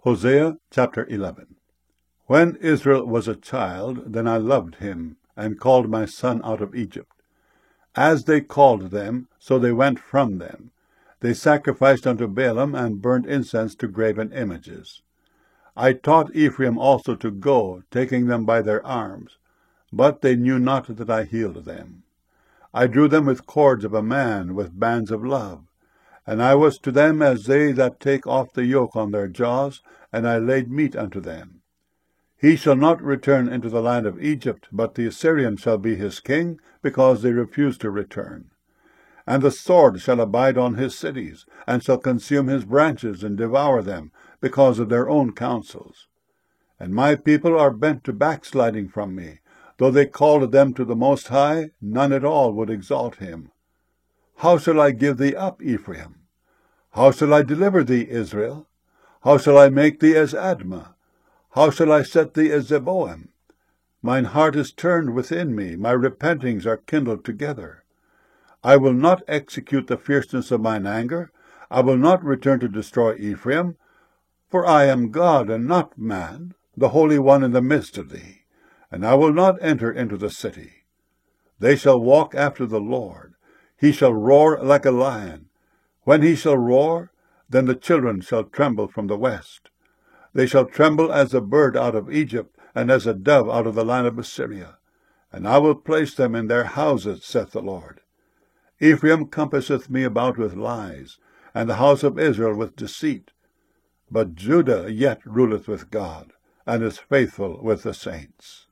Hosea chapter 11. When Israel was a child, then I loved him, and called my son out of Egypt. As they called them, so they went from them. They sacrificed unto Baalim, and burnt incense to graven images. I taught Ephraim also to go, taking them by their arms. But they knew not that I healed them. I drew them with cords of a man, with bands of love. And I was to them as they that take off the yoke on their jaws, and I laid meat unto them. He shall not return into the land of Egypt, but the Assyrian shall be his king, because they refuse to return. And the sword shall abide on his cities, and shall consume his branches, and devour them, because of their own counsels. And my people are bent to backsliding from me. Though they called them to the Most High, none at all would exalt him. How shall I give thee up, Ephraim? How shall I deliver thee, Israel? How shall I make thee as Admah? How shall I set thee as Zeboim? Mine heart is turned within me, my repentings are kindled together. I will not execute the fierceness of mine anger, I will not return to destroy Ephraim, for I am God and not man, the Holy One in the midst of thee, and I will not enter into the city. They shall walk after the Lord. He shall roar like a lion. When he shall roar, then the children shall tremble from the west. They shall tremble as a bird out of Egypt, and as a dove out of the land of Assyria. And I will place them in their houses, saith the Lord. Ephraim compasseth me about with lies, and the house of Israel with deceit. But Judah yet ruleth with God, and is faithful with the saints.